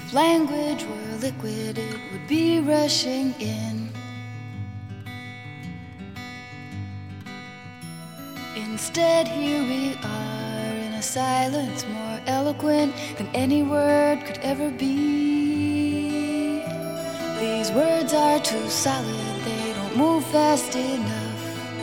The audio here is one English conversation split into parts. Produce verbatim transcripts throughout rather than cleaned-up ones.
If language were liquid, it would be rushing in. Instead, here we are in a silence more eloquent than any word could ever be. These words are too solid, they don't move fast enough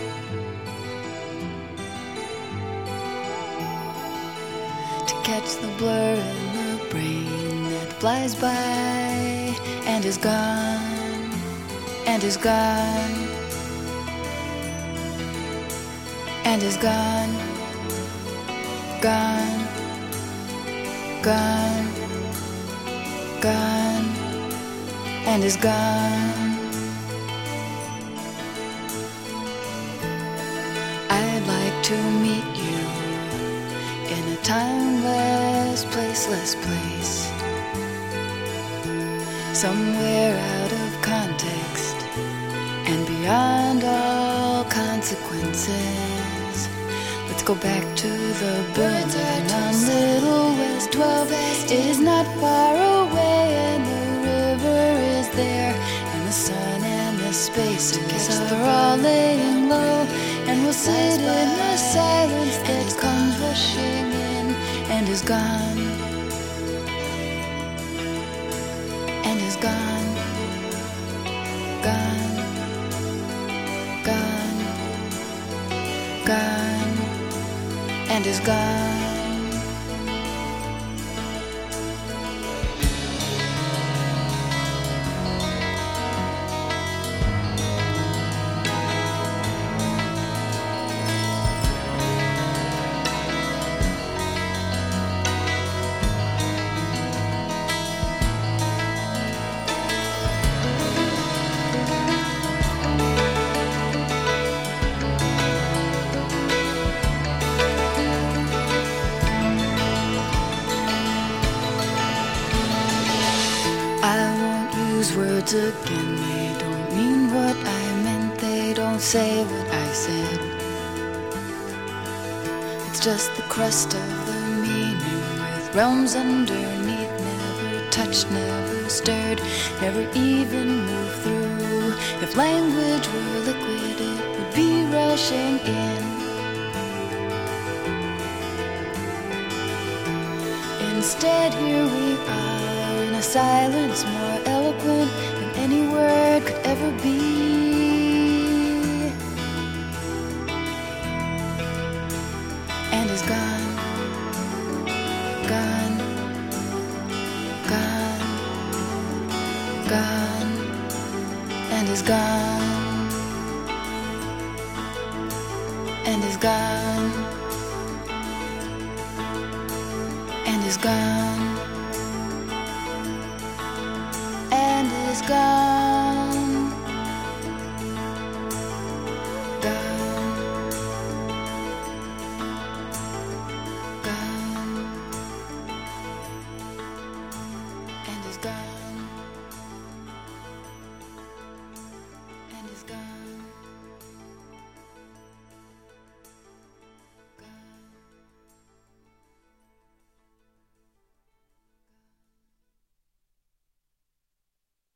to catch the blur in the brain that flies by and is gone, and is gone, and is gone, gone, gone, gone, and is gone. I'd like to meet you in a timeless, placeless place, somewhere out of context and beyond all consequences. Let's go back to the building on Little West twelve. It is not far away, and the river is there, and the sun and the spaces are all laying low, and we'll sit in the silence that comes rushing in and is gone, and is gone, gone, gone, gone, and is gone. Words again, they don't mean what I meant, they don't say what I said. It's just the crust of the meaning with realms underneath, never touched, never stirred, never even moved through. If language were liquid, it would be rushing in. Instead, here we are in a silence more eloquent than any word could ever be. And is gone, gone, gone, gone, and is gone, and is gone, and is gone, and is gone.